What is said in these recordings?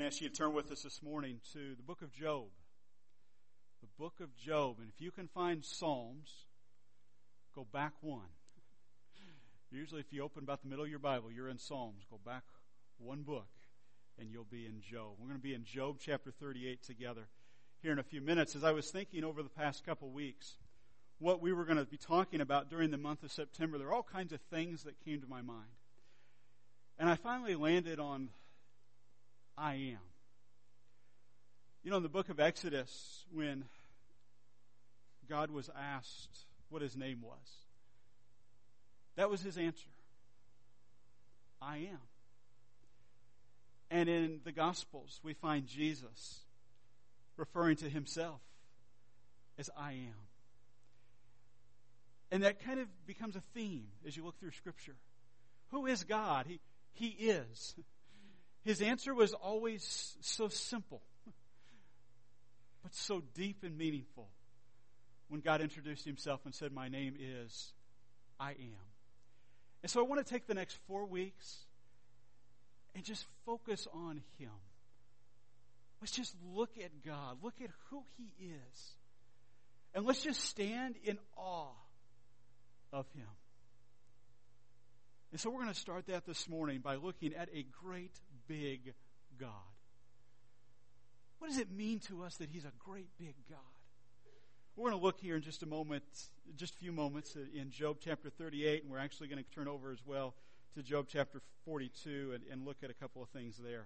ask you to turn with us this morning to the book of Job. The book of Job. And if you can find Psalms, go back one. Usually if you open about the middle of your Bible, you're in Psalms. Go back one book and you'll be in Job. We're going to be in Job chapter 38 together here in a few minutes. As I was thinking over the past couple weeks, what we were going to be talking about during the month of September, there are all kinds of things that came to my mind. And I finally landed on I am. You know, in the book of Exodus, when God was asked what his name was, that was his answer. I am. And in the Gospels, we find Jesus referring to himself as I am. And that kind of becomes a theme as you look through Scripture. Who is God? He is. His answer was always so simple, but so deep and meaningful when God introduced himself and said, my name is I am. And so I want to take the next 4 weeks and just focus on him. Let's just look at God. Look at who he is. And let's just stand in awe of him. And so we're going to start that this morning by looking at a great big God. What does it mean to us that he's a great big God? We're going to look here in just a moment, just a few moments, in Job chapter 38, and we're actually going to turn over as well to Job chapter 42 and look at a couple of things there.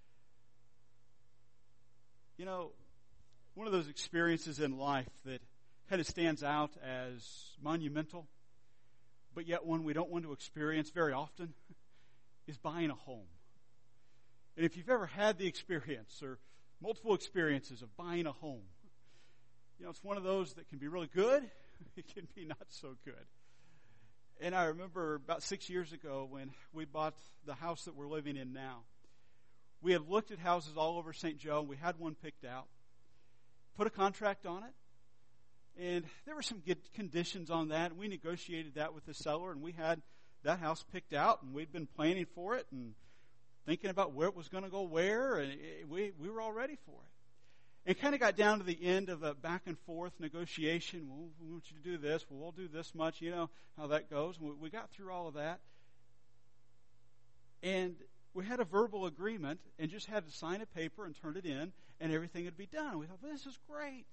You know, one of those experiences in life that kind of stands out as monumental, but yet one we don't want to experience very often, is buying a home. And if you've ever had the experience or multiple experiences of buying a home, you know, it's one of those that can be really good. It can be not so good. And I remember about 6 years ago when we bought the house that we're living in now. We had looked at houses all over St. Joe. We had one picked out. Put a contract on it. And there were some good conditions on that. And we negotiated that with the seller. And we had that house picked out. And we'd been planning for it and thinking about where it was going to go where. And we were all ready for it. And kind of got down to the end of a back and forth negotiation. Well, we want you to do this. Well, we'll do this much. You know how that goes. We got through all of that. And we had a verbal agreement and just had to sign a paper and turn it in and everything would be done. We thought, well, this is great.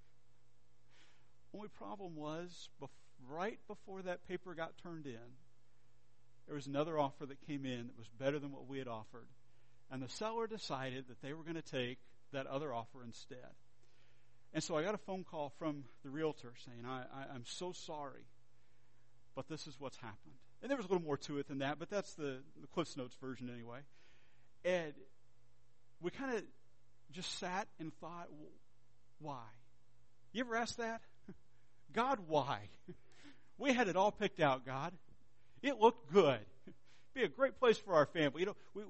Only problem was, right before that paper got turned in, there was another offer that came in that was better than what we had offered. And the seller decided that they were going to take that other offer instead. And so I got a phone call from the realtor saying, I'm so sorry, but this is what's happened. And there was a little more to it than that, but that's the Cliff's Notes version anyway. And we kind of just sat and thought, well, why? You ever ask that? God, why? We had it all picked out, God. It looked good. It'd be a great place for our family. You know,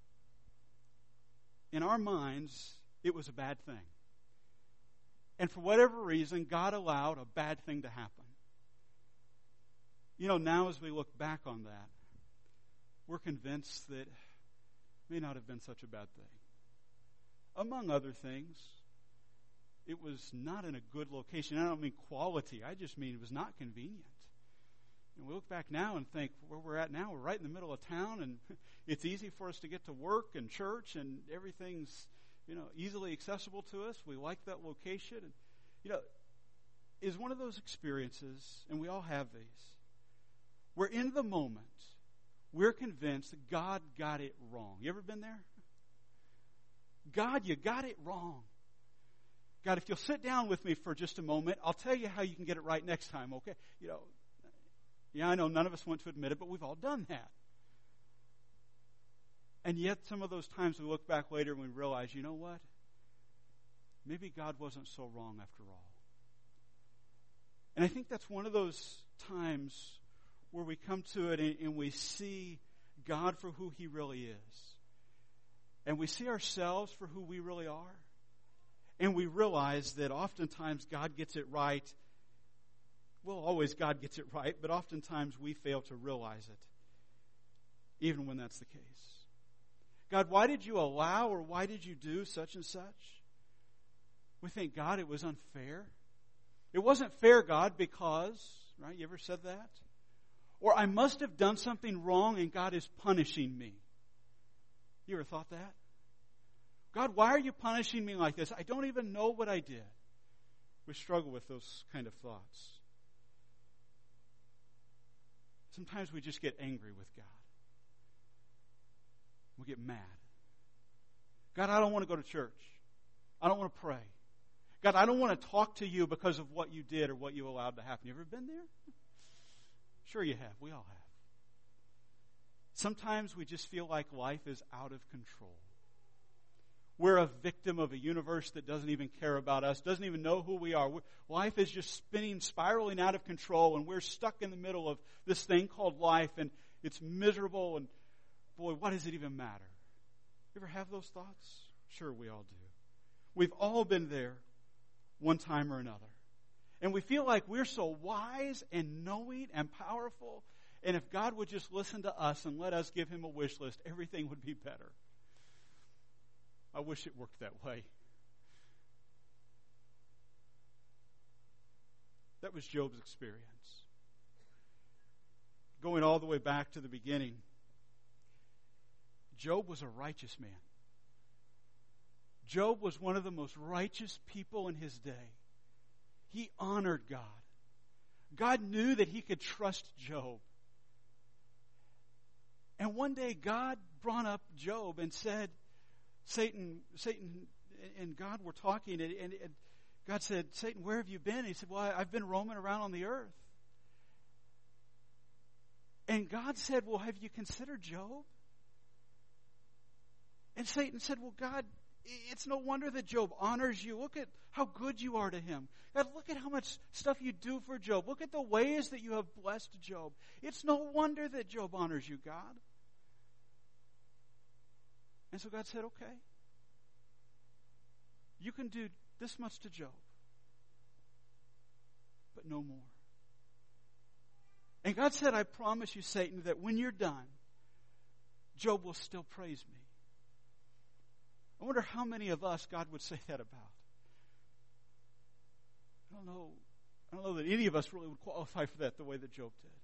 in our minds, it was a bad thing. And for whatever reason, God allowed a bad thing to happen. You know, now as we look back on that, we're convinced that it may not have been such a bad thing. Among other things, it was not in a good location. I don't mean quality. I just mean it was not convenient. And we look back now and think, where we're at now, we're right in the middle of town, and it's easy for us to get to work and church, and everything's, you know, easily accessible to us. We like that location. And, you know, is one of those experiences, and we all have these, where in the moment, we're convinced that God got it wrong. You ever been there? God, you got it wrong. God, if you'll sit down with me for just a moment, I'll tell you how you can get it right next time, okay? You know, yeah, I know none of us want to admit it, but we've all done that. And yet some of those times we look back later and we realize, you know what? Maybe God wasn't so wrong after all. And I think that's one of those times where we come to it and we see God for who he really is. And we see ourselves for who we really are. And we realize that oftentimes God gets it right. Well, always God gets it right, but oftentimes we fail to realize it, even when that's the case. God, why did you allow or why did you do such and such? We think, God, it was unfair. It wasn't fair, God, because, right? You ever said that? Or I must have done something wrong and God is punishing me. You ever thought that? God, why are you punishing me like this? I don't even know what I did. We struggle with those kind of thoughts. Sometimes we just get angry with God. We get mad. God, I don't want to go to church. I don't want to pray. God, I don't want to talk to you because of what you did or what you allowed to happen. You ever been there? Sure you have. We all have. Sometimes we just feel like life is out of control. We're a victim of a universe that doesn't even care about us, doesn't even know who we are. Life is just spinning, spiraling out of control, and we're stuck in the middle of this thing called life, and it's miserable, and boy, what does it even matter? You ever have those thoughts? Sure, we all do. We've all been there one time or another. And we feel like we're so wise and knowing and powerful, and if God would just listen to us and let us give him a wish list, everything would be better. I wish it worked that way. That was Job's experience. Going all the way back to the beginning, Job was a righteous man. Job was one of the most righteous people in his day. He honored God. God knew that he could trust Job. And one day God brought up Job and said, Satan and God were talking, and God said, Satan, where have you been? He said, well, I've been roaming around on the earth. And God said, well, have you considered Job? And Satan said, well, God, it's no wonder that Job honors you. Look at how good you are to him. God, look at how much stuff you do for Job. Look at the ways that you have blessed Job. It's no wonder that Job honors you, God. And so God said, okay, you can do this much to Job, but no more. And God said, I promise you, Satan, that when you're done, Job will still praise me. I wonder how many of us God would say that about. I don't know that any of us really would qualify for that the way that Job did.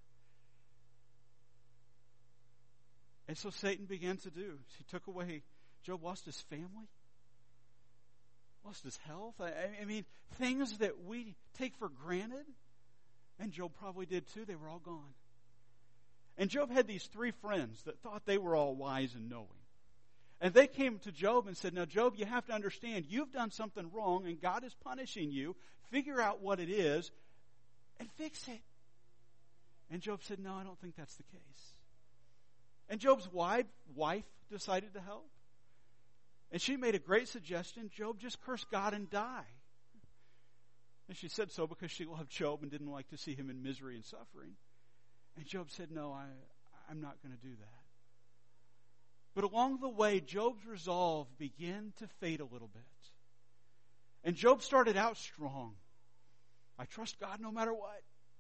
And so Satan began to do. He took away, Job lost his family, lost his health. I mean, things that we take for granted, and Job probably did too, they were all gone. And Job had these 3 friends that thought they were all wise and knowing. And they came to Job and said, now, Job, you have to understand, you've done something wrong, and God is punishing you. Figure out what it is and fix it. And Job said, no, I don't think that's the case. And Job's wife decided to help. And she made a great suggestion. Job, just curse God and die. And she said so because she loved Job and didn't like to see him in misery and suffering. And Job said, no, I'm not going to do that. But along the way, Job's resolve began to fade a little bit. And Job started out strong. I trust God no matter what.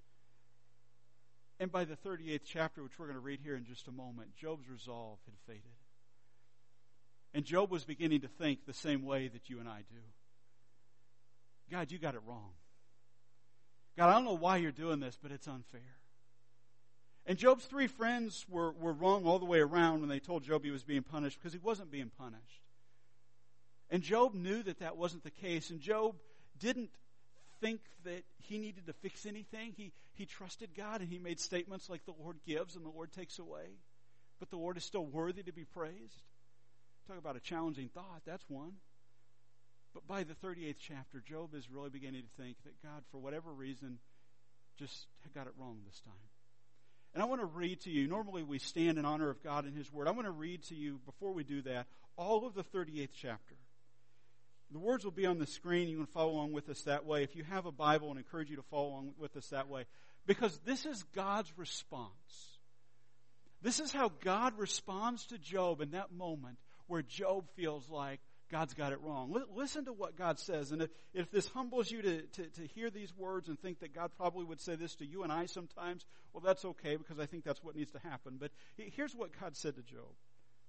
And by the 38th chapter, which we're going to read here in just a moment, Job's resolve had faded. And Job was beginning to think the same way that you and I do. God, you got it wrong. God, I don't know why you're doing this, but it's unfair. And Job's 3 friends were wrong all the way around when they told Job he was being punished, because he wasn't being punished. And Job knew that that wasn't the case. And Job didn't think that he needed to fix anything. He trusted God, and he made statements like the Lord gives and the Lord takes away. But the Lord is still worthy to be praised. Talk about a challenging thought. That's one. But by the 38th chapter, Job is really beginning to think that God, for whatever reason, just got it wrong this time. And I want to read to you, normally we stand in honor of God and his word. I want to read to you, before we do that, all of the 38th chapter. The words will be on the screen. You can follow along with us that way. If you have a Bible, I encourage you to follow along with us that way. Because this is God's response. This is how God responds to Job in that moment where Job feels like God's got it wrong. Listen to what God says. And if this humbles you to hear these words and think that God probably would say this to you and I sometimes, well, that's okay, because I think that's what needs to happen. But here's what God said to Job.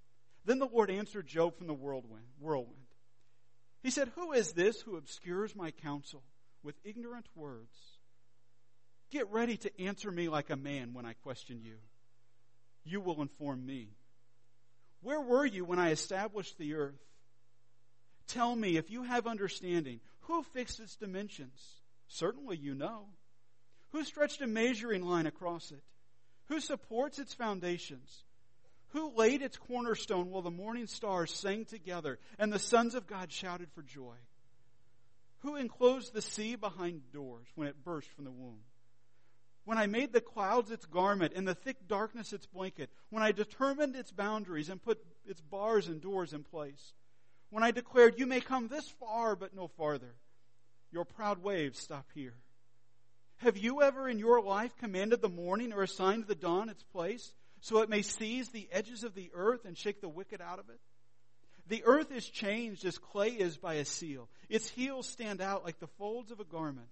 Then the Lord answered Job from the whirlwind. He said, "Who is this who obscures my counsel with ignorant words? Get ready to answer me like a man when I question you. You will inform me. Where were you when I established the earth? Tell me, if you have understanding, who fixed its dimensions? Certainly you know. Who stretched a measuring line across it? Who supports its foundations? Who laid its cornerstone while the morning stars sang together and the sons of God shouted for joy? Who enclosed the sea behind doors when it burst from the womb? When I made the clouds its garment and the thick darkness its blanket, when I determined its boundaries and put its bars and doors in place, when I declared, you may come this far but no farther, your proud waves stop here. Have you ever in your life commanded the morning or assigned the dawn its place, so it may seize the edges of the earth and shake the wicked out of it? The earth is changed as clay is by a seal. Its heels stand out like the folds of a garment.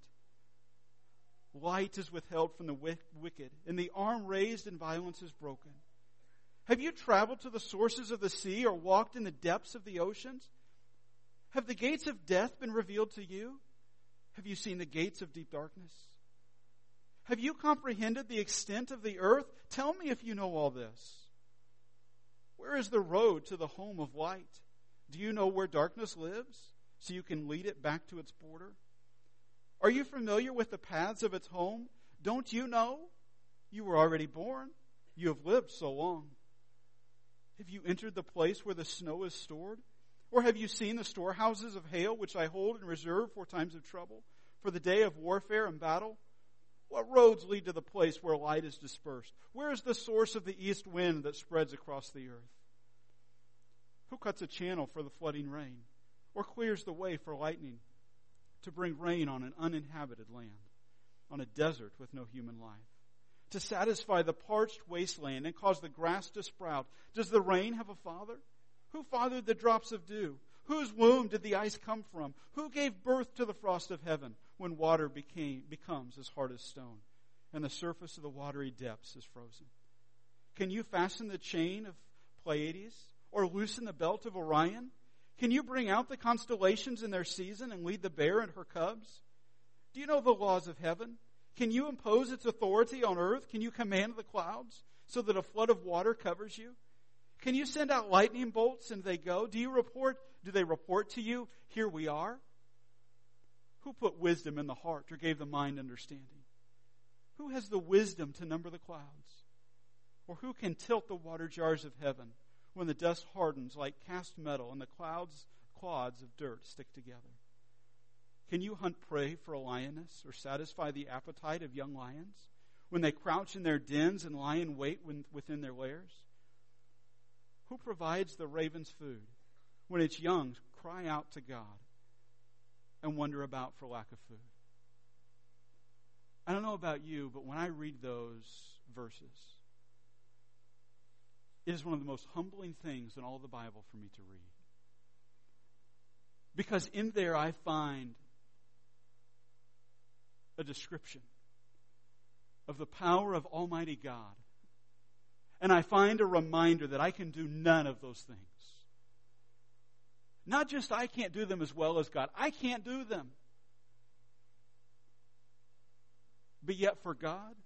Light is withheld from the wicked, and the arm raised in violence is broken. Have you traveled to the sources of the sea or walked in the depths of the oceans? Have the gates of death been revealed to you? Have you seen the gates of deep darkness? Have you comprehended the extent of the earth? Tell me if you know all this. Where is the road to the home of light? Do you know where darkness lives, so you can lead it back to its border? Are you familiar with the paths of its home? Don't you know? You were already born. You have lived so long. Have you entered the place where the snow is stored? Or have you seen the storehouses of hail which I hold in reserve for times of trouble, for the day of warfare and battle? What roads lead to the place where light is dispersed? Where is the source of the east wind that spreads across the earth? Who cuts a channel for the flooding rain, or clears the way for lightning, to bring rain on an uninhabited land, on a desert with no human life, to satisfy the parched wasteland and cause the grass to sprout? Does the rain have a father? Who fathered the drops of dew? Whose womb did the ice come from? Who gave birth to the frost of heaven when water becomes as hard as stone and the surface of the watery depths is frozen? Can you fasten the chain of Pleiades or loosen the belt of Orion? Can you bring out the constellations in their season and lead the bear and her cubs? Do you know the laws of heaven? Can you impose its authority on earth? Can you command the clouds so that a flood of water covers you? Can you send out lightning bolts and they go? Do they report to you, here we are? Who put wisdom in the heart or gave the mind understanding? Who has the wisdom to number the clouds? Or who can tilt the water jars of heaven when the dust hardens like cast metal and the clods of dirt stick together? Can you hunt prey for a lioness or satisfy the appetite of young lions when they crouch in their dens and lie in wait within their lairs? Who provides the raven's food when its young cry out to God and wander about for lack of food? I don't know about you, but when I read those verses, it is one of the most humbling things in all the Bible for me to read. Because in there I find a description of the power of Almighty God. And I find a reminder that I can do none of those things. Not just I can't do them as well as God. I can't do them. But yet for God,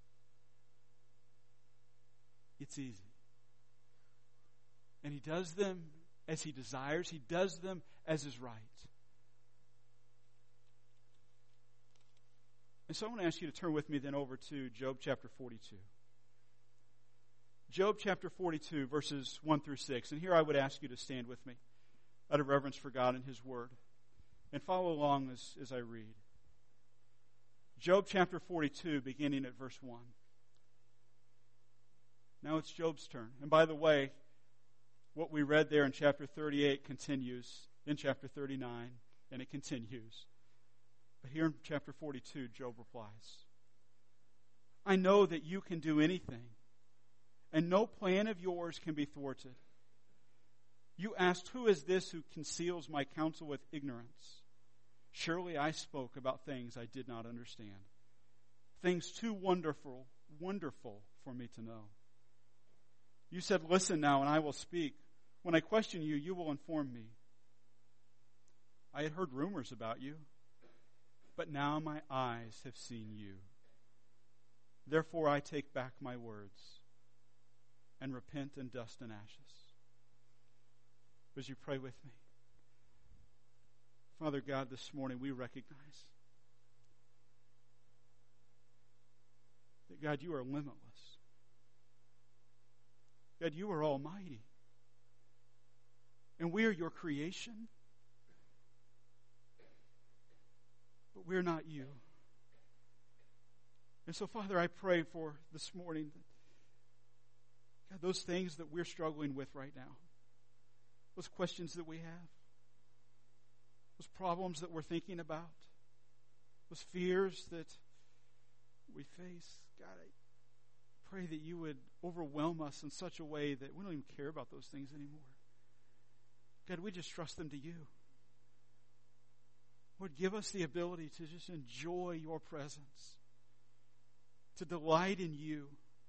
it's easy. And He does them as He desires. He does them as is right. And so I want to ask you to turn with me then over to Job chapter 42. Job chapter 42, verses 1 through 6. And here I would ask you to stand with me out of reverence for God and His Word. And follow along as I read. Job chapter 42, beginning at verse 1. Now it's Job's turn. And by the way, what we read there in chapter 38 continues in chapter 39, and it continues. But here in chapter 42, Job replies, I know that you can do anything, and no plan of yours can be thwarted. You asked, who is this who conceals my counsel with ignorance? Surely I spoke about things I did not understand, things too wonderful for me to know. You said, listen now, and I will speak. When I question you, you will inform me. I had heard rumors about you, but now my eyes have seen you. Therefore I take back my words and repent in dust and ashes. Would you pray with me? Father God, this morning we recognize that, God, you are limitless. God, you are almighty. And we are your creation. But we're not you. And so, Father, I pray for this morning that, God, those things that we're struggling with right now, those questions that we have, those problems that we're thinking about, those fears that we face, God, I pray that you would overwhelm us in such a way that we don't even care about those things anymore. God, we just trust them to you. Lord, give us the ability to just enjoy your presence, to delight in you.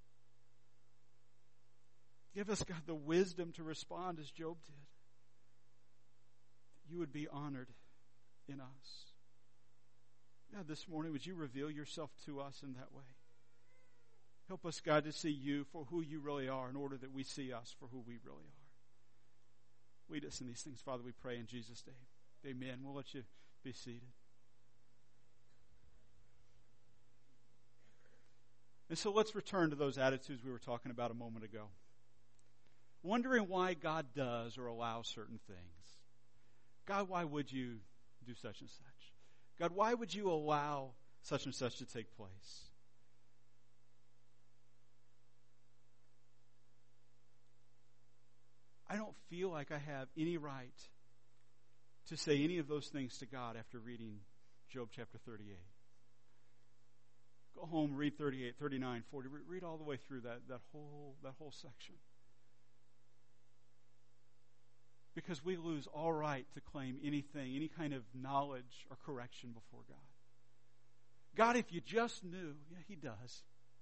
Give us, God, the wisdom to respond as Job did. That you would be honored in us. God, this morning, would you reveal yourself to us in that way? Help us, God, to see you for who you really are in order that we see us for who we really are. Lead us in these things, Father, we pray in Jesus' name. Amen. We'll let you be seated. And so let's return to those attitudes we were talking about a moment ago. Wondering why God does or allows certain things. God, why would you do such and such? God, why would you allow such and such to take place? I don't feel like I have any right to say any of those things to God after reading Job chapter 38. Go home, read 38, 39, 40. Read all the way through that whole section. Because we lose all right to claim anything, any kind of knowledge or correction before God. God, if you just knew, yeah, He does.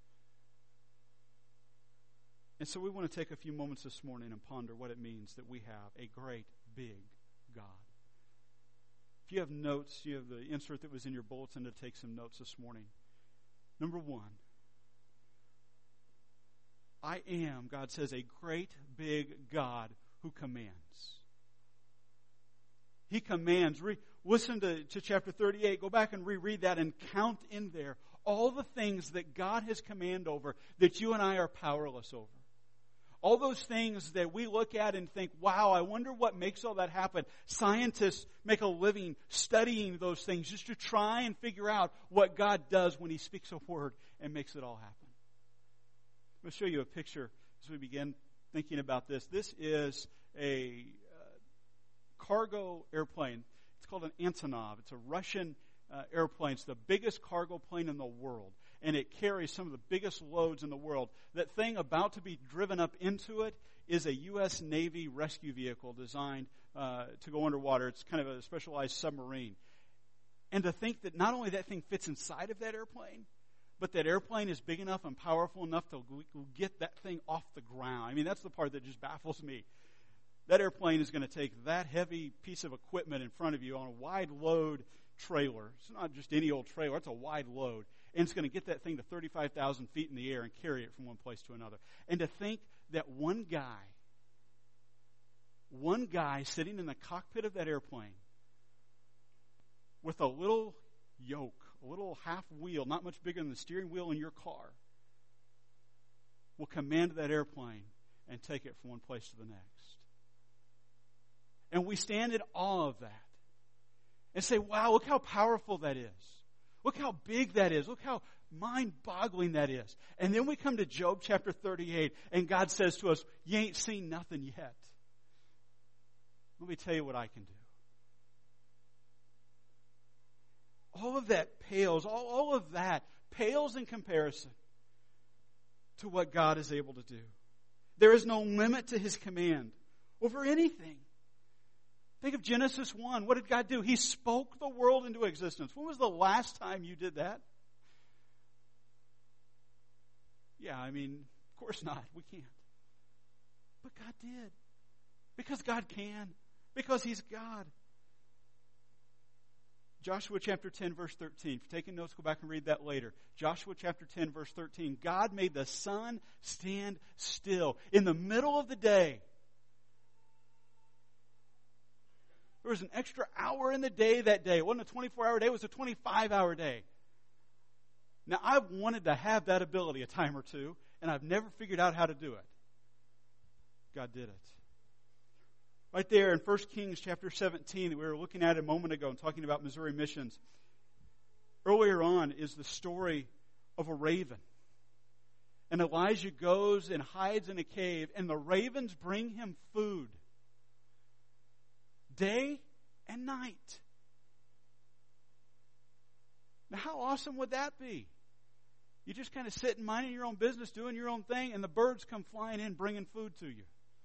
And so we want to take a few moments this morning and ponder what it means that we have a great, big God. If you have notes, you have the insert that was in your bulletin to take some notes this morning. Number one, I am, God says, a great, big God who commands. He commands. Listen to chapter 38. Go back and reread that and count in there all the things that God has command over that you and I are powerless over. All those things that we look at and think, wow, I wonder what makes all that happen. Scientists make a living studying those things just to try and figure out what God does when He speaks a word and makes it all happen. I'm going to show you a picture as we begin thinking about this. This is a cargo airplane. It's called an Antonov. It's a Russian airplane. It's the biggest cargo plane in the world. And it carries some of the biggest loads in the world. That thing about to be driven up into it is a U.S. Navy rescue vehicle designed to go underwater. It's kind of a specialized submarine. And to think that not only that thing fits inside of that airplane, but that airplane is big enough and powerful enough to get that thing off the ground. I mean, that's the part that just baffles me. That airplane is going to take that heavy piece of equipment in front of you on a wide load trailer. It's not just any old trailer. It's a wide load. And it's going to get that thing to 35,000 feet in the air and carry it from one place to another. And to think that one guy sitting in the cockpit of that airplane with a little yoke, a little half wheel, not much bigger than the steering wheel in your car, will command that airplane and take it from one place to the next. And we stand in awe of that and say, wow, look how powerful that is. Look how big that is. Look how mind-boggling that is. And then we come to Job chapter 38, and God says to us, you ain't seen nothing yet. Let me tell you what I can do. All of that pales, all of that pales in comparison to what God is able to do. There is no limit to His command over anything. Think of Genesis 1. What did God do? He spoke the world into existence. When was the last time you did that? Yeah, I mean, of course not. We can't. But God did. Because God can. Because He's God. Joshua chapter 10, verse 13. If you're taking notes, go back and read that later. Joshua chapter 10, verse 13. God made the sun stand still in the middle of the day. There was an extra hour in the day that day. It wasn't a 24-hour day, it was a 25-hour day. Now, I've wanted to have that ability a time or two, and I've never figured out how to do it. God did it. Right there in 1 Kings chapter 17 that we were looking at a moment ago and talking about Missouri missions. Earlier on is the story of a raven. And Elijah goes and hides in a cave, and the ravens bring him food. Day and night. Now, how awesome would that be? You just kind of sitting, minding your own business, doing your own thing, and the birds come flying in, bringing food to you.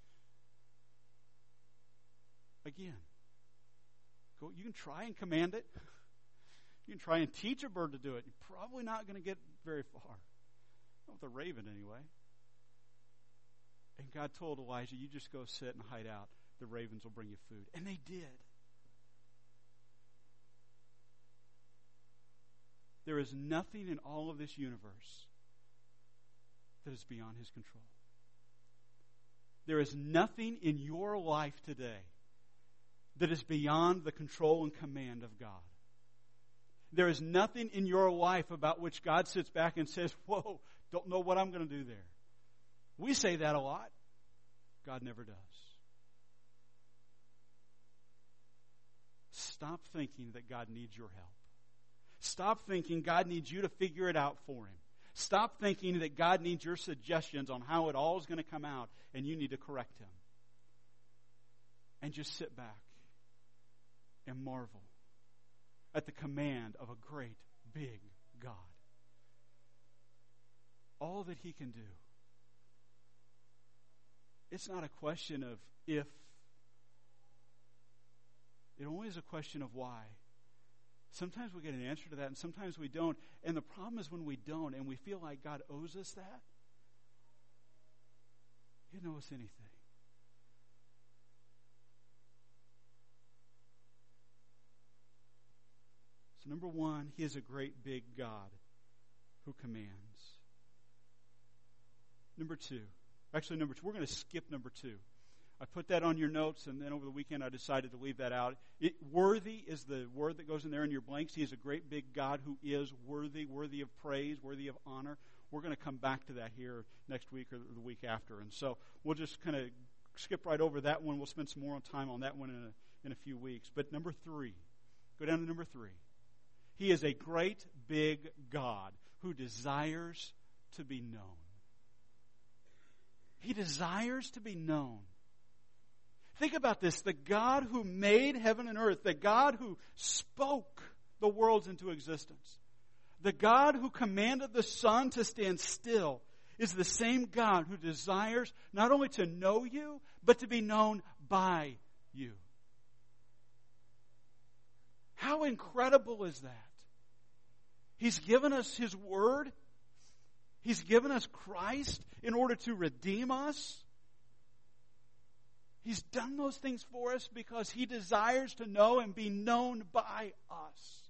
Again, you can try and command it. You can try and teach a bird to do it. You're probably not going to get very far. Not with a raven, anyway. And God told Elijah, you just go sit and hide out. The ravens will bring you food. And they did. There is nothing in all of this universe that is beyond His control. There is nothing in your life today that is beyond the control and command of God. There is nothing in your life about which God sits back and says, whoa, don't know what I'm going to do there. We say that a lot. God never does. Stop thinking that God needs your help. Stop thinking God needs you to figure it out for Him. Stop thinking that God needs your suggestions on how it all is going to come out and you need to correct Him. And just sit back and marvel at the command of a great, big God. All that He can do. It's not a question of if. It only is a question of why. Sometimes we get an answer to that, and sometimes we don't. And the problem is when we don't, and we feel like God owes us that, He didn't owe us anything. So number one, He is a great big God who commands. Number two, we're going to skip number two. I put that on your notes, and then over the weekend I decided to leave that out. Worthy is the word that goes in there in your blanks. He is a great big God who is worthy of praise, worthy of honor. We're going to come back to that here next week or the week after. And so we'll just kind of skip right over that one. We'll spend some more time on that one in a few weeks. But number three, go down to number three. He is a great big God who desires to be known. He desires to be known. Think about this. The God who made heaven and earth, the God who spoke the worlds into existence, the God who commanded the sun to stand still is the same God who desires not only to know you, but to be known by you. How incredible is that? He's given us His Word. He's given us Christ in order to redeem us. He's done those things for us because He desires to know and be known by us.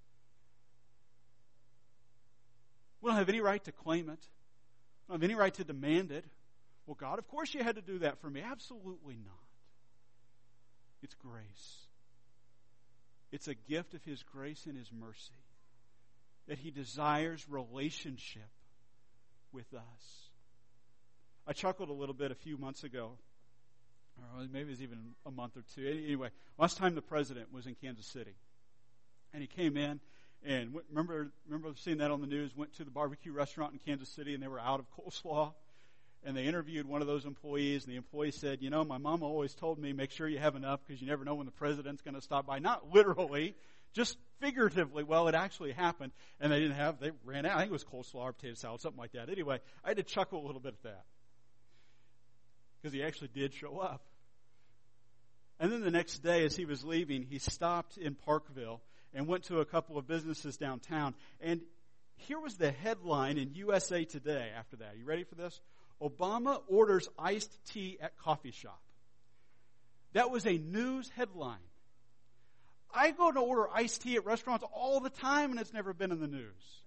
We don't have any right to claim it. We don't have any right to demand it. Well, God, of course you had to do that for me. Absolutely not. It's grace. It's a gift of His grace and His mercy that He desires relationship with us. I chuckled a little bit a few months ago. Or maybe it was even a month or two. Anyway, last time the president was in Kansas City. And he came in and remember seeing that on the news, went to the barbecue restaurant in Kansas City and they were out of coleslaw. And they interviewed one of those employees and the employee said, my mama always told me make sure you have enough because you never know when the president's going to stop by. Not literally, just figuratively. Well, it actually happened. And they ran out. I think it was coleslaw or potato salad, something like that. Anyway, I had to chuckle a little bit at that. Because he actually did show up. And then the next day as he was leaving, he stopped in Parkville and went to a couple of businesses downtown. And here was the headline in USA Today after that. Are you ready for this? Obama orders iced tea at coffee shop. That was a news headline. I go to order iced tea at restaurants all the time, and it's never been in the news.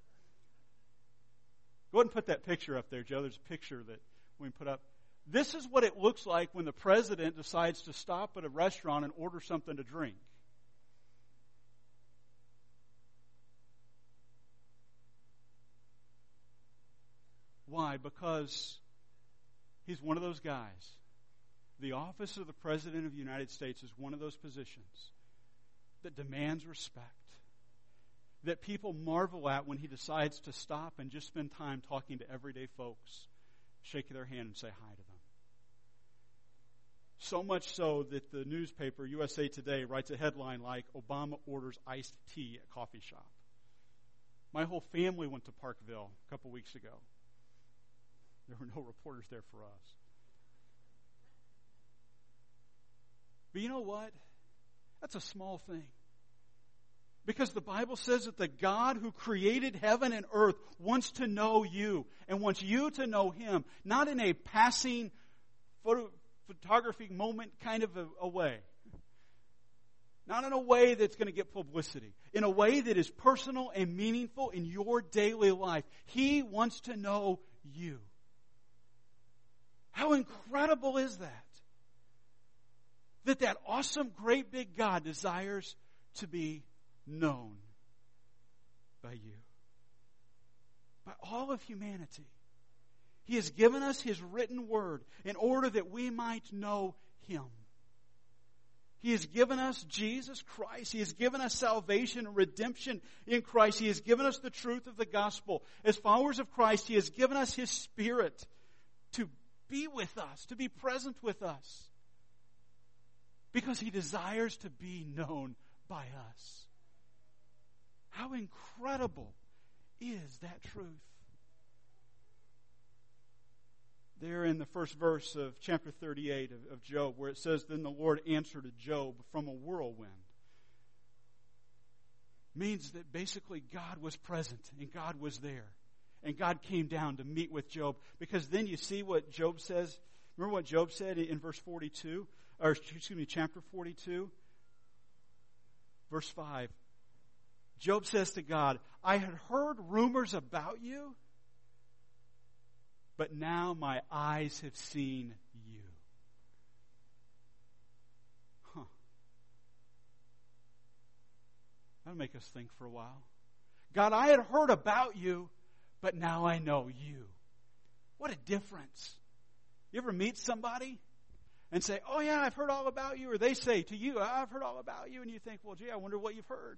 Go ahead and put that picture up there, Joe. There's a picture that we put up. This is what it looks like when the president decides to stop at a restaurant and order something to drink. Why? Because he's one of those guys. The office of the President of the United States is one of those positions that demands respect, that people marvel at when he decides to stop and just spend time talking to everyday folks, shake their hand and say hi to them. So much so that the newspaper, USA Today, writes a headline like, Obama orders iced tea at coffee shop. My whole family went to Parkville a couple weeks ago. There were no reporters there for us. But you know what? That's a small thing. Because the Bible says that the God who created heaven and earth wants to know you and wants you to know Him, not in a passing photography moment kind of a way. Not in a way that's going to get publicity. In a way that is personal and meaningful in your daily life. He wants to know you. How incredible is that? That awesome, great, big God desires to be known by you. By all of humanity. He has given us His written word in order that we might know Him. He has given us Jesus Christ. He has given us salvation and redemption in Christ. He has given us the truth of the gospel. As followers of Christ, He has given us His Spirit to be with us, to be present with us. Because He desires to be known by us. How incredible is that truth? There in the first verse of chapter 38 of Job, where it says, Then the Lord answered to Job from a whirlwind. Means that basically God was present and God was there. And God came down to meet with Job. Because then you see what Job says. Remember what Job said in verse 42? Or excuse me, chapter 42? Verse 5. Job says to God, I had heard rumors about you, but now my eyes have seen you. Huh. That'll make us think for a while. God, I had heard about you, but now I know you. What a difference. You ever meet somebody and say, oh yeah, I've heard all about you, or they say to you, I've heard all about you, and you think, well, gee, I wonder what you've heard.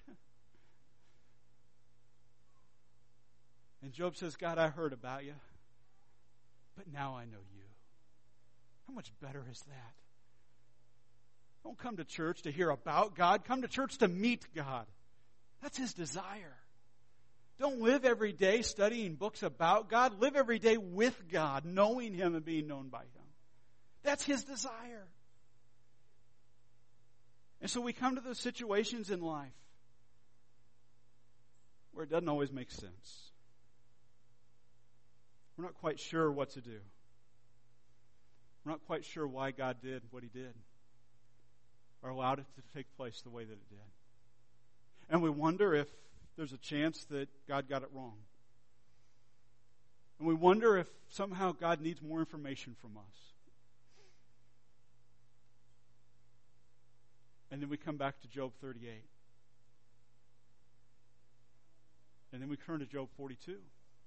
And Job says, God, I heard about you, but now I know you. How much better is that? Don't come to church to hear about God. Come to church to meet God. That's His desire. Don't live every day studying books about God. Live every day with God, knowing Him and being known by Him. That's His desire. And so we come to those situations in life where it doesn't always make sense. We're not quite sure what to do. We're not quite sure why God did what He did, or allowed it to take place the way that it did. And we wonder if there's a chance that God got it wrong. And we wonder if somehow God needs more information from us. And then we come back to Job 38. And then we turn to Job 42.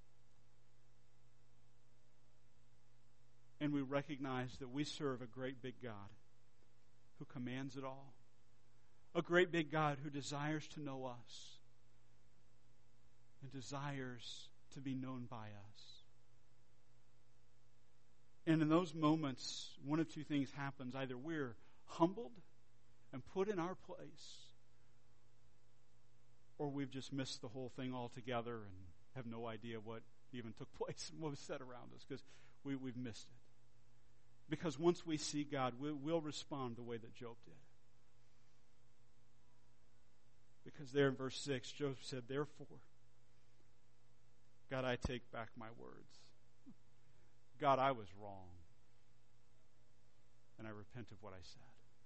And we recognize that we serve a great big God who commands it all. A great big God who desires to know us and desires to be known by us. And in those moments, one of two things happens. Either we're humbled and put in our place, or we've just missed the whole thing altogether and have no idea what even took place and what was said around us, because we've missed it. Because once we see God, we'll respond the way that Job did. Because there in verse 6, Job said, Therefore, God, I take back my words. God, I was wrong. And I repent of what I said.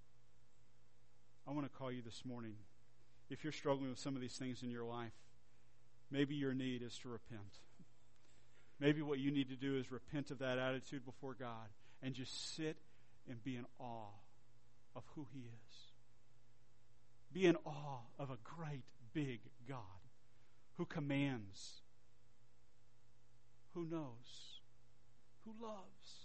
I want to call you this morning. If you're struggling with some of these things in your life, maybe your need is to repent. Maybe what you need to do is repent of that attitude before God and just sit and be in awe of who He is. Be in awe of a great, big God who commands, who knows, who loves,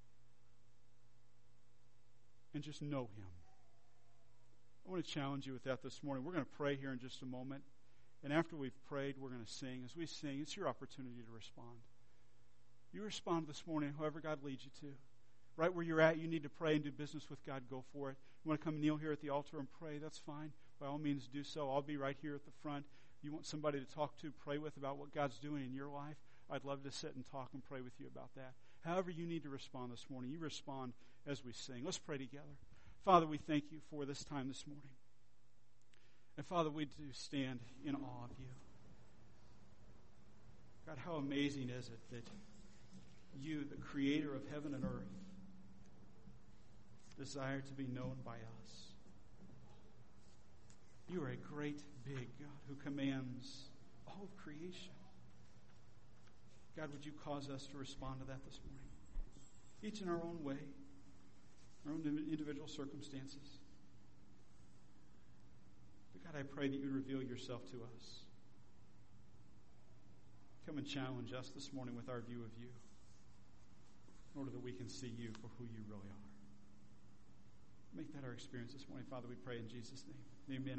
and just know Him. I want to challenge you with that this morning. We're going to pray here in just a moment. And after we've prayed, we're going to sing. As we sing, it's your opportunity to respond. You respond this morning, however God leads you to. Right where you're at, you need to pray and do business with God, go for it. You want to come kneel here at the altar and pray, that's fine. By all means, do so. I'll be right here at the front. You want somebody to talk to, pray with about what God's doing in your life, I'd love to sit and talk and pray with you about that. However you need to respond this morning, you respond as we sing. Let's pray together. Father, we thank you for this time this morning. And Father, we do stand in awe of you. God, how amazing is it that you, the creator of heaven and earth, desire to be known by us. You are a great, big God who commands all of creation. God, would you cause us to respond to that this morning? Each in our own way, our own individual circumstances. But God, I pray that you reveal yourself to us. Come and challenge us this morning with our view of you, in order that we can see you for who you really are. Make that our experience this morning. Father, we pray in Jesus' name. Amen.